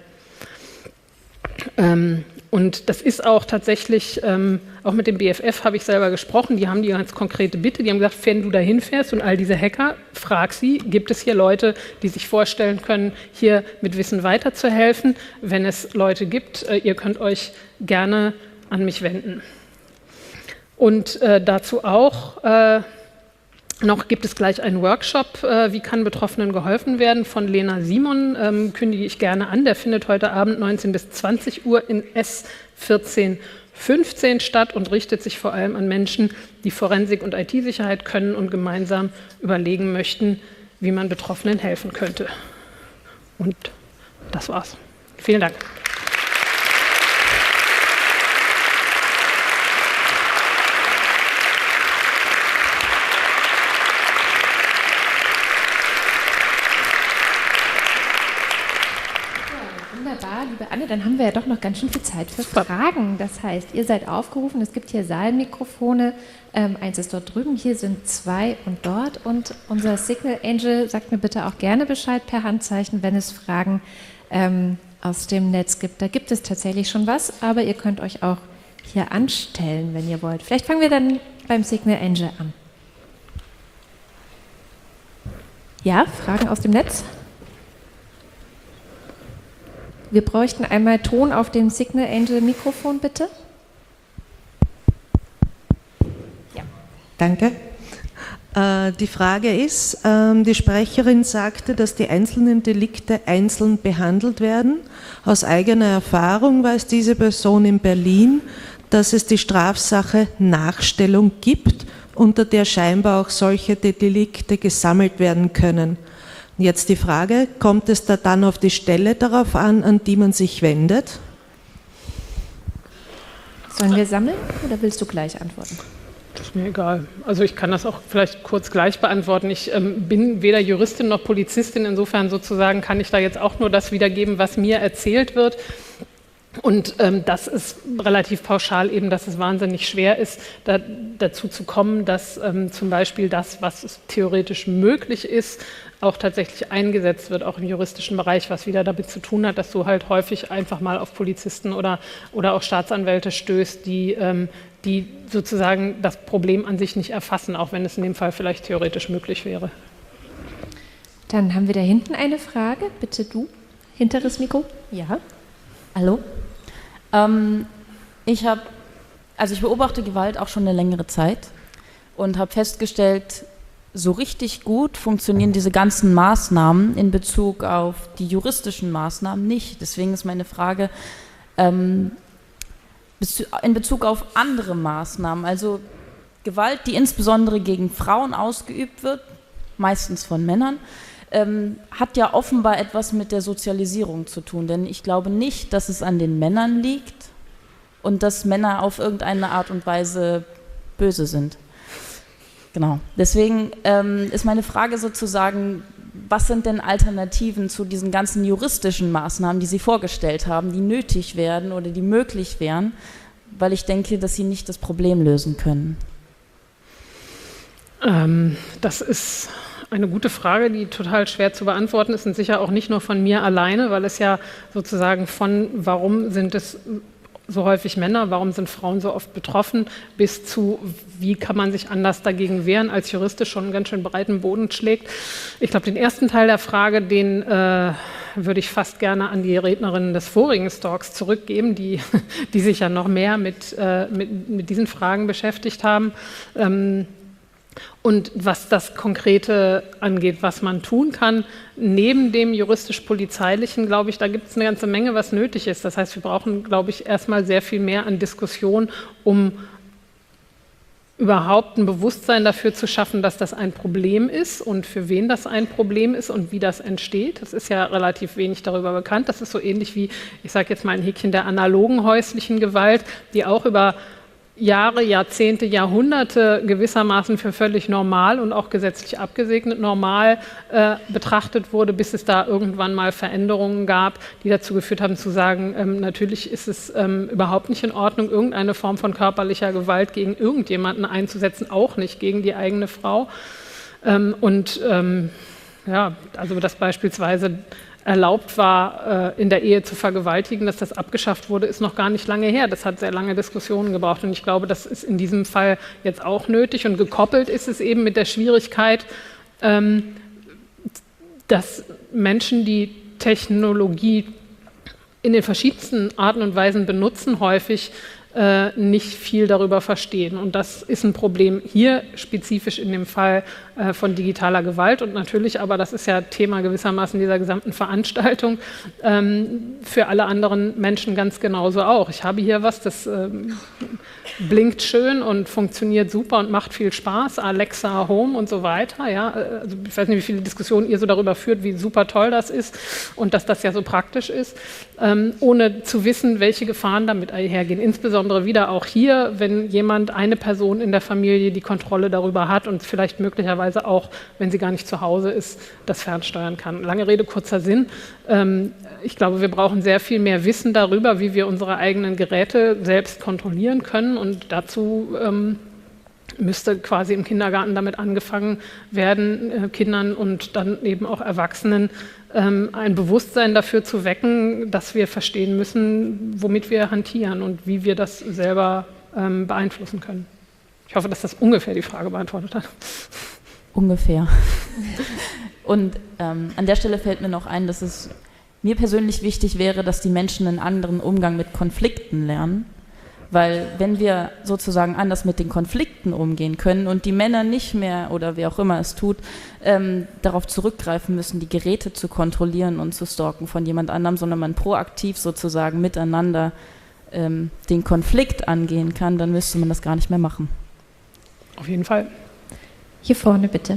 Ähm, und das ist auch tatsächlich, ähm, auch mit dem B F F habe ich selber gesprochen, die haben die ganz konkrete Bitte, die haben gesagt, wenn du da hinfährst und all diese Hacker, frag sie, gibt es hier Leute, die sich vorstellen können, hier mit Wissen weiterzuhelfen? Wenn es Leute gibt, äh, ihr könnt euch gerne an mich wenden. Und äh, dazu auch, äh, noch gibt es gleich einen Workshop, äh, wie kann Betroffenen geholfen werden, von Lena Simon, ähm, kündige ich gerne an. Der findet heute Abend neunzehn bis zwanzig Uhr in S vierzehn fünfzehn statt und richtet sich vor allem an Menschen, die Forensik und I T-Sicherheit können und gemeinsam überlegen möchten, wie man Betroffenen helfen könnte. Und das war's. Vielen Dank. Liebe Anne, dann haben wir ja doch noch ganz schön viel Zeit für Fragen. Das heißt, ihr seid aufgerufen, es gibt hier Saalmikrofone, ähm, eins ist dort drüben, hier sind zwei und dort. Und unser Signal Angel sagt mir bitte auch gerne Bescheid per Handzeichen, wenn es Fragen ähm, aus dem Netz gibt. Da gibt es tatsächlich schon was, aber ihr könnt euch auch hier anstellen, wenn ihr wollt. Vielleicht fangen wir dann beim Signal Angel an. Ja, Fragen aus dem Netz? Wir bräuchten einmal Ton auf dem Signal Angel Mikrofon, bitte. Ja, danke. Die Frage ist, die Sprecherin sagte, dass die einzelnen Delikte einzeln behandelt werden. Aus eigener Erfahrung weiß diese Person in Berlin, dass es die Strafsache Nachstellung gibt, unter der scheinbar auch solche Delikte gesammelt werden können. Jetzt die Frage, kommt es da dann auf die Stelle darauf an, an die man sich wendet? Sollen wir sammeln oder willst du gleich antworten? Das ist mir egal. Also ich kann das auch vielleicht kurz gleich beantworten. Ich ähm, bin weder Juristin noch Polizistin, insofern sozusagen kann ich da jetzt auch nur das wiedergeben, was mir erzählt wird. Und ähm, das ist relativ pauschal eben, dass es wahnsinnig schwer ist, da, dazu zu kommen, dass ähm, zum Beispiel das, was theoretisch möglich ist, auch tatsächlich eingesetzt wird, auch im juristischen Bereich, was wieder damit zu tun hat, dass du halt häufig einfach mal auf Polizisten oder, oder auch Staatsanwälte stößt, die, ähm, die sozusagen das Problem an sich nicht erfassen, auch wenn es in dem Fall vielleicht theoretisch möglich wäre. Dann haben wir da hinten eine Frage. Bitte du, hinteres Mikro. Ja. Hallo. Ähm, ich habe, also ich beobachte Gewalt auch schon eine längere Zeit und habe festgestellt, so richtig gut funktionieren diese ganzen Maßnahmen in Bezug auf die juristischen Maßnahmen nicht. Deswegen ist meine Frage, ähm, in Bezug auf andere Maßnahmen, also Gewalt, die insbesondere gegen Frauen ausgeübt wird, meistens von Männern, ähm, hat ja offenbar etwas mit der Sozialisierung zu tun. Denn ich glaube nicht, dass es an den Männern liegt und dass Männer auf irgendeine Art und Weise böse sind. Genau. Deswegen ähm, ist meine Frage sozusagen, was sind denn Alternativen zu diesen ganzen juristischen Maßnahmen, die Sie vorgestellt haben, die nötig werden oder die möglich wären, weil ich denke, dass sie nicht das Problem lösen können? Ähm, das ist eine gute Frage, die total schwer zu beantworten ist und sicher auch nicht nur von mir alleine, weil es ja sozusagen von, warum sind es so häufig Männer, warum sind Frauen so oft betroffen, bis zu, wie kann man sich anders dagegen wehren, als juristisch schon einen ganz schön breiten Boden schlägt. Ich glaube, den ersten Teil der Frage, den äh, würde ich fast gerne an die Rednerinnen des vorigen Talks zurückgeben, die, die sich ja noch mehr mit, äh, mit, mit diesen Fragen beschäftigt haben. Ähm, Und was das Konkrete angeht, was man tun kann, neben dem juristisch-polizeilichen, glaube ich, da gibt es eine ganze Menge, was nötig ist. Das heißt, wir brauchen, glaube ich, erstmal sehr viel mehr an Diskussion, um überhaupt ein Bewusstsein dafür zu schaffen, dass das ein Problem ist und für wen das ein Problem ist und wie das entsteht. Das ist ja relativ wenig darüber bekannt. Das ist so ähnlich wie, ich sage jetzt mal ein Häkchen der analogen häuslichen Gewalt, die auch über Jahre, Jahrzehnte, Jahrhunderte gewissermaßen für völlig normal und auch gesetzlich abgesegnet normal äh, betrachtet wurde, bis es da irgendwann mal Veränderungen gab, die dazu geführt haben zu sagen, ähm, natürlich ist es ähm, überhaupt nicht in Ordnung, irgendeine Form von körperlicher Gewalt gegen irgendjemanden einzusetzen, auch nicht gegen die eigene Frau. Ähm, und ähm, ja, also dass beispielsweise erlaubt war, in der Ehe zu vergewaltigen, dass das abgeschafft wurde, ist noch gar nicht lange her. Das hat sehr lange Diskussionen gebraucht und ich glaube, das ist in diesem Fall jetzt auch nötig und gekoppelt ist es eben mit der Schwierigkeit, dass Menschen, die Technologie in den verschiedensten Arten und Weisen benutzen, häufig äh, nicht viel darüber verstehen. Und das ist ein Problem hier spezifisch in dem Fall äh, von digitaler Gewalt und natürlich, aber das ist ja Thema gewissermaßen dieser gesamten Veranstaltung, ähm, für alle anderen Menschen ganz genauso auch. Ich habe hier was, das ähm, blinkt schön und funktioniert super und macht viel Spaß, Alexa Home und so weiter. Ja? Also ich weiß nicht, wie viele Diskussionen ihr so darüber führt, wie super toll das ist und dass das ja so praktisch ist, ähm, ohne zu wissen, welche Gefahren damit einhergehen. Insbesondere wieder auch hier, wenn jemand, eine Person in der Familie die Kontrolle darüber hat und vielleicht möglicherweise auch, wenn sie gar nicht zu Hause ist, das fernsteuern kann. Lange Rede, kurzer Sinn. Ähm, ich glaube, wir brauchen sehr viel mehr Wissen darüber, wie wir unsere eigenen Geräte selbst kontrollieren können und dazu ähm, müsste quasi im Kindergarten damit angefangen werden, äh, Kindern und dann eben auch Erwachsenen ähm, ein Bewusstsein dafür zu wecken, dass wir verstehen müssen, womit wir hantieren und wie wir das selber ähm, beeinflussen können. Ich hoffe, dass das ungefähr die Frage beantwortet hat. Ungefähr. Und ähm, an der Stelle fällt mir noch ein, dass es mir persönlich wichtig wäre, dass die Menschen einen anderen Umgang mit Konflikten lernen, Weil wenn wir sozusagen anders mit den Konflikten umgehen können und die Männer nicht mehr, oder wer auch immer es tut, ähm, darauf zurückgreifen müssen, die Geräte zu kontrollieren und zu stalken von jemand anderem, sondern man proaktiv sozusagen miteinander ähm, den Konflikt angehen kann, dann müsste man das gar nicht mehr machen. Auf jeden Fall. Hier vorne bitte.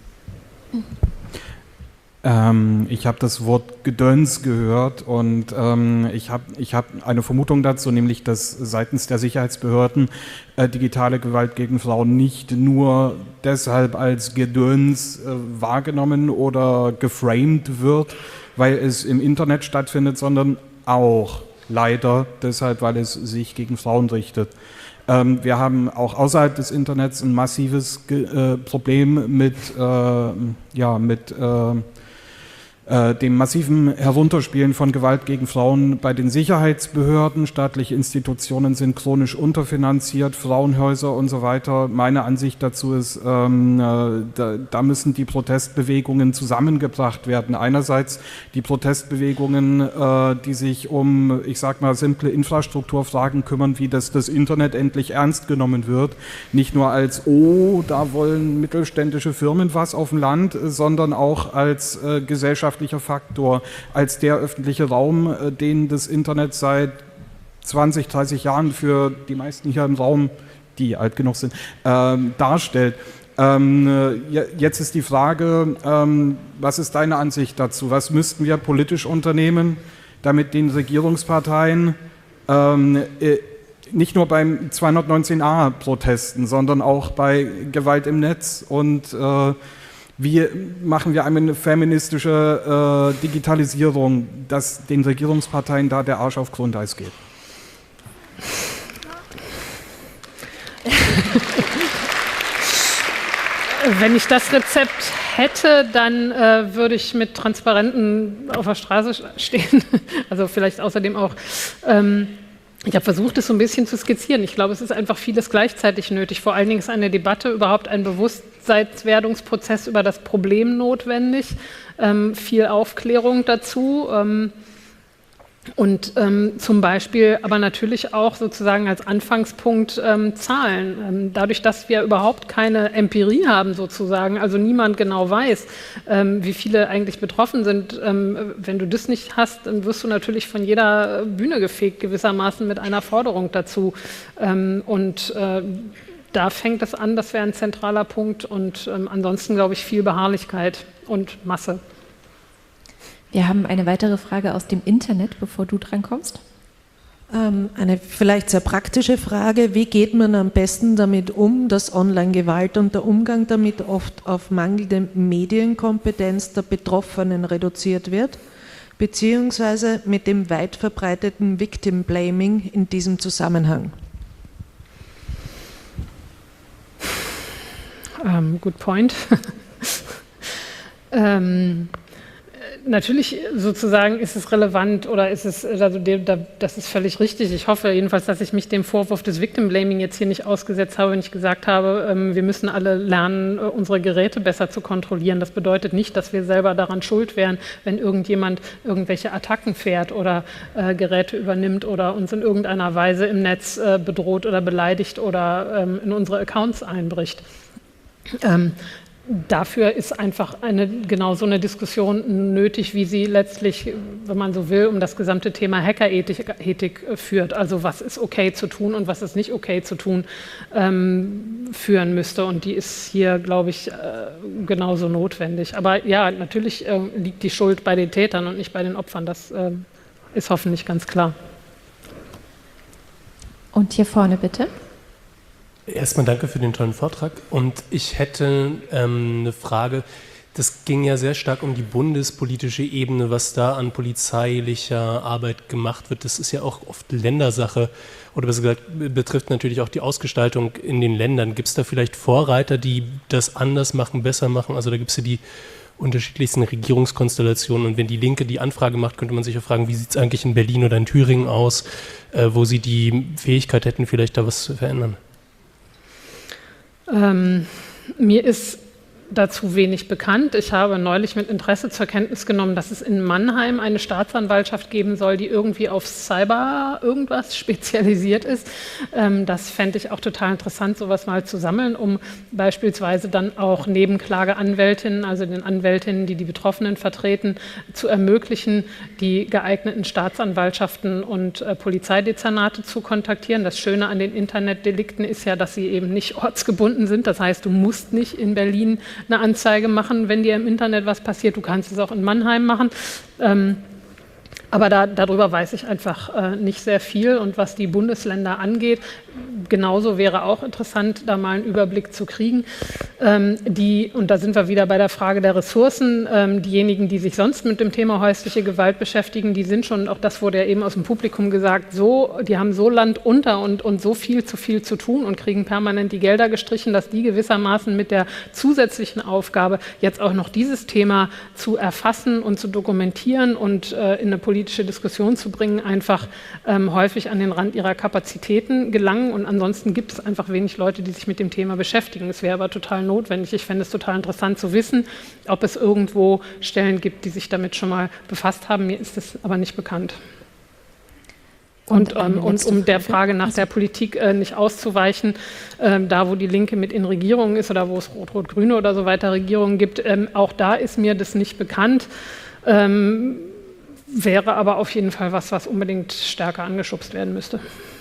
Ähm, ich habe das Wort Gedöns gehört und ähm, ich habe ich hab eine Vermutung dazu, nämlich dass seitens der Sicherheitsbehörden äh, digitale Gewalt gegen Frauen nicht nur deshalb als Gedöns äh, wahrgenommen oder geframed wird, weil es im Internet stattfindet, sondern auch leider deshalb, weil es sich gegen Frauen richtet. Ähm, wir haben auch außerhalb des Internets ein massives Ge- äh, Problem mit, äh, ja, mit äh, dem massiven Herunterspielen von Gewalt gegen Frauen bei den Sicherheitsbehörden. Staatliche Institutionen sind chronisch unterfinanziert, Frauenhäuser und so weiter. Meine Ansicht dazu ist, ähm, da, da müssen die Protestbewegungen zusammengebracht werden. Einerseits die Protestbewegungen, äh, die sich um, ich sag mal, simple Infrastrukturfragen kümmern, wie dass das Internet endlich ernst genommen wird. Nicht nur als, oh, da wollen mittelständische Firmen was auf dem Land, sondern auch als äh, gesellschaftliche Faktor, als der öffentliche Raum, den das Internet seit zwanzig, dreißig Jahren für die meisten hier im Raum, die alt genug sind, ähm, darstellt. Ähm, jetzt ist die Frage, ähm, was ist deine Ansicht dazu? Was müssten wir politisch unternehmen, damit den Regierungsparteien ähm, äh, nicht nur beim zweihundertneunzehn a Protesten, sondern auch bei Gewalt im Netz und äh, wie machen wir eine feministische äh, Digitalisierung, dass den Regierungsparteien da der Arsch auf Grundeis geht? Wenn ich das Rezept hätte, dann äh, würde ich mit Transparenten auf der Straße stehen. Also vielleicht außerdem auch... Ähm, Ich habe versucht, es so ein bisschen zu skizzieren. Ich glaube, es ist einfach vieles gleichzeitig nötig. Vor allen Dingen ist eine Debatte, überhaupt ein Bewusstseinswerdungsprozess über das Problem notwendig. Ähm, viel Aufklärung dazu. Ähm, und ähm, zum Beispiel aber natürlich auch sozusagen als Anfangspunkt ähm, Zahlen. Ähm, dadurch, dass wir überhaupt keine Empirie haben sozusagen, also niemand genau weiß, ähm, wie viele eigentlich betroffen sind. Ähm, wenn du das nicht hast, dann wirst du natürlich von jeder Bühne gefegt, gewissermaßen mit einer Forderung dazu. Ähm, und äh, da fängt es an, das wäre ein zentraler Punkt. Und ähm, ansonsten glaube ich viel Beharrlichkeit und Masse. Wir haben eine weitere Frage aus dem Internet, bevor du drankommst. Ähm, eine vielleicht sehr praktische Frage. Wie geht man am besten damit um, dass Online-Gewalt und der Umgang damit oft auf mangelnde Medienkompetenz der Betroffenen reduziert wird, beziehungsweise mit dem weit verbreiteten Victim-Blaming in diesem Zusammenhang? Um, good point. ähm, Natürlich sozusagen ist es relevant oder ist es, also das ist völlig richtig. Ich hoffe jedenfalls, dass ich mich dem Vorwurf des Victim Blaming jetzt hier nicht ausgesetzt habe, wenn ich gesagt habe, wir müssen alle lernen, unsere Geräte besser zu kontrollieren. Das bedeutet nicht, dass wir selber daran schuld wären, wenn irgendjemand irgendwelche Attacken fährt oder äh, Geräte übernimmt oder uns in irgendeiner Weise im Netz äh, bedroht oder beleidigt oder ähm, in unsere Accounts einbricht. Ähm, Dafür ist einfach eine, genau so eine Diskussion nötig, wie sie letztlich, wenn man so will, um das gesamte Thema Hackerethik Ethik führt. Also was ist okay zu tun und was ist nicht okay zu tun, ähm, führen müsste. Und die ist hier, glaube ich, äh, genauso notwendig. Aber ja, natürlich äh, liegt die Schuld bei den Tätern und nicht bei den Opfern. Das äh, ist hoffentlich ganz klar. Und hier vorne bitte. Erstmal danke für den tollen Vortrag und ich hätte ähm, eine Frage, das ging ja sehr stark um die bundespolitische Ebene, was da an polizeilicher Arbeit gemacht wird. Das ist ja auch oft Ländersache oder besser gesagt betrifft natürlich auch die Ausgestaltung in den Ländern. Gibt es da vielleicht Vorreiter, die das anders machen, besser machen? Also da gibt es ja die unterschiedlichsten Regierungskonstellationen und wenn die Linke die Anfrage macht, könnte man sich ja fragen, wie sieht es eigentlich in Berlin oder in Thüringen aus, äh, wo sie die Fähigkeit hätten, vielleicht da was zu verändern? Ähm, mir ist dazu wenig bekannt. Ich habe neulich mit Interesse zur Kenntnis genommen, dass es in Mannheim eine Staatsanwaltschaft geben soll, die irgendwie auf Cyber irgendwas spezialisiert ist. Ähm, das fände ich auch total interessant, sowas mal zu sammeln, um beispielsweise dann auch Nebenklageanwältinnen, also den Anwältinnen, die die Betroffenen vertreten, zu ermöglichen, die geeigneten Staatsanwaltschaften und äh, Polizeidezernate zu kontaktieren. Das Schöne an den Internetdelikten ist ja, dass sie eben nicht ortsgebunden sind. Das heißt, du musst nicht in Berlin eine Anzeige machen, wenn dir im Internet was passiert. Du kannst es auch in Mannheim machen. Ähm, aber da, darüber weiß ich einfach äh, nicht sehr viel. Und was die Bundesländer angeht, genauso wäre auch interessant, da mal einen Überblick zu kriegen. Ähm, die, und da sind wir wieder bei der Frage der Ressourcen. Ähm, diejenigen, die sich sonst mit dem Thema häusliche Gewalt beschäftigen, die sind schon, auch das wurde ja eben aus dem Publikum gesagt, so, die haben so Land unter und, und so viel zu viel zu tun und kriegen permanent die Gelder gestrichen, dass die gewissermaßen mit der zusätzlichen Aufgabe, jetzt auch noch dieses Thema zu erfassen und zu dokumentieren und äh, in eine politische Diskussion zu bringen, einfach ähm, häufig an den Rand ihrer Kapazitäten gelangen. Und ansonsten gibt es einfach wenig Leute, die sich mit dem Thema beschäftigen. Es wäre aber total notwendig. Ich fände es total interessant zu wissen, ob es irgendwo Stellen gibt, die sich damit schon mal befasst haben. Mir ist das aber nicht bekannt. Und, und, ähm, und um der Frage nach der Politik äh, nicht auszuweichen, äh, da wo die Linke mit in Regierungen ist oder wo es Rot-Rot-Grüne oder so weiter Regierungen gibt, ähm, auch da ist mir das nicht bekannt. Ähm, wäre aber auf jeden Fall was, was unbedingt stärker angeschubst werden müsste.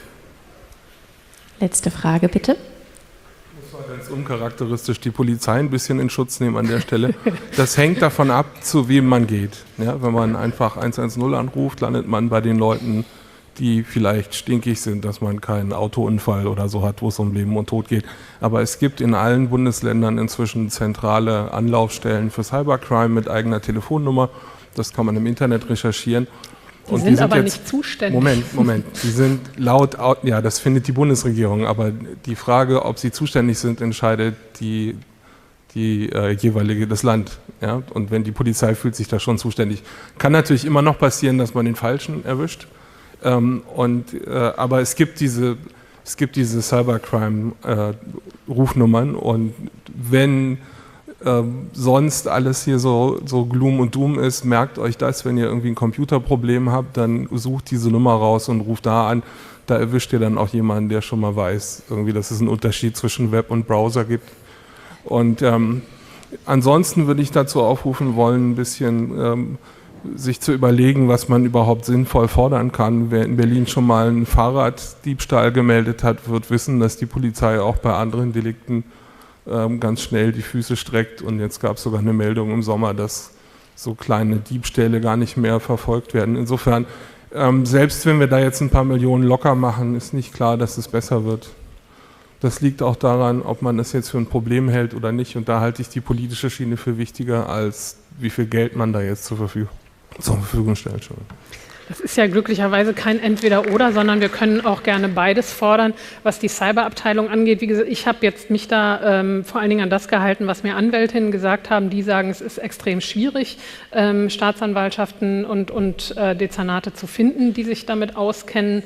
Letzte Frage, bitte. Ich muss mal ganz uncharakteristisch die Polizei ein bisschen in Schutz nehmen an der Stelle. Das hängt davon ab, zu wem man geht. Ja, wenn man einfach eins eins null anruft, landet man bei den Leuten, die vielleicht stinkig sind, dass man keinen Autounfall oder so hat, wo es um Leben und Tod geht. Aber es gibt in allen Bundesländern inzwischen zentrale Anlaufstellen für Cybercrime mit eigener Telefonnummer. Das kann man im Internet recherchieren. Die und sind, die sind aber jetzt, nicht zuständig. Moment, Moment. Die sind laut, ja, das findet die Bundesregierung, aber die Frage, ob sie zuständig sind, entscheidet die, die äh, jeweilige, das Land. Ja? Und wenn die Polizei fühlt sich da schon zuständig. Kann natürlich immer noch passieren, dass man den Falschen erwischt. Ähm, und, äh, aber es gibt diese, es gibt diese Cybercrime-Rufnummern äh, und wenn Ähm, sonst alles hier so, so Gloom und Doom ist, merkt euch das, wenn ihr irgendwie ein Computerproblem habt, dann sucht diese Nummer raus und ruft da an. Da erwischt ihr dann auch jemanden, der schon mal weiß, irgendwie, dass es einen Unterschied zwischen Web und Browser gibt. Und ähm, ansonsten würde ich dazu aufrufen wollen, ein bisschen ähm, sich zu überlegen, was man überhaupt sinnvoll fordern kann. Wer in Berlin schon mal einen Fahrraddiebstahl gemeldet hat, wird wissen, dass die Polizei auch bei anderen Delikten ganz schnell die Füße streckt und jetzt gab es sogar eine Meldung im Sommer, dass so kleine Diebstähle gar nicht mehr verfolgt werden. Insofern, ähm, selbst wenn wir da jetzt ein paar Millionen locker machen, ist nicht klar, dass es besser wird. Das liegt auch daran, ob man das jetzt für ein Problem hält oder nicht und da halte ich die politische Schiene für wichtiger, als wie viel Geld man da jetzt zur Verfügung, zur Verfügung stellt. Schon. Das ist ja glücklicherweise kein Entweder-Oder, sondern wir können auch gerne beides fordern. Was die Cyberabteilung angeht, wie gesagt, ich habe jetzt mich da ähm, vor allen Dingen an das gehalten, was mir Anwältinnen gesagt haben. Die sagen, es ist extrem schwierig, ähm, Staatsanwaltschaften und, und äh, Dezernate zu finden, die sich damit auskennen.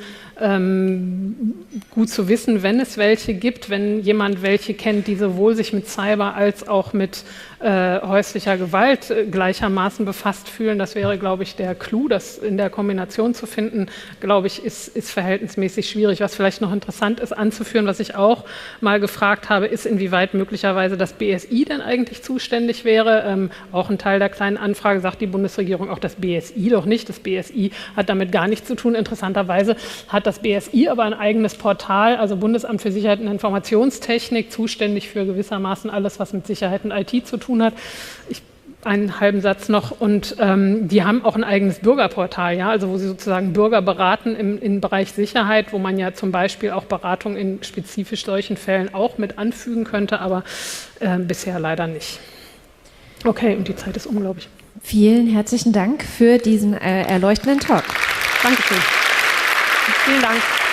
Ähm, gut zu wissen, wenn es welche gibt, wenn jemand welche kennt, die sowohl sich mit Cyber als auch mit äh, häuslicher Gewalt äh, gleichermaßen befasst fühlen. Das wäre, glaube ich, der Clou, das in der Kombination zu finden, glaube ich, ist, ist verhältnismäßig schwierig. Was vielleicht noch interessant ist anzuführen, was ich auch mal gefragt habe, ist, inwieweit möglicherweise das B S I denn eigentlich zuständig wäre. Ähm, auch ein Teil der kleinen Anfrage sagt die Bundesregierung, auch das B S I doch nicht. Das B S I hat damit gar nichts zu tun. Interessanterweise hat das B S I aber ein eigenes Portal, also Bundesamt für Sicherheit und Informationstechnik, zuständig für gewissermaßen alles, was mit Sicherheit und I T zu tun hat. Ich, einen halben Satz noch. Und ähm, die haben auch ein eigenes Bürgerportal, ja, also wo sie sozusagen Bürger beraten im, im Bereich Sicherheit, wo man ja zum Beispiel auch Beratung in spezifisch solchen Fällen auch mit anfügen könnte, aber äh, bisher leider nicht. Okay, und die Zeit ist unglaublich. Vielen herzlichen Dank für diesen äh, erleuchtenden Talk. Dankeschön. Vielen Dank.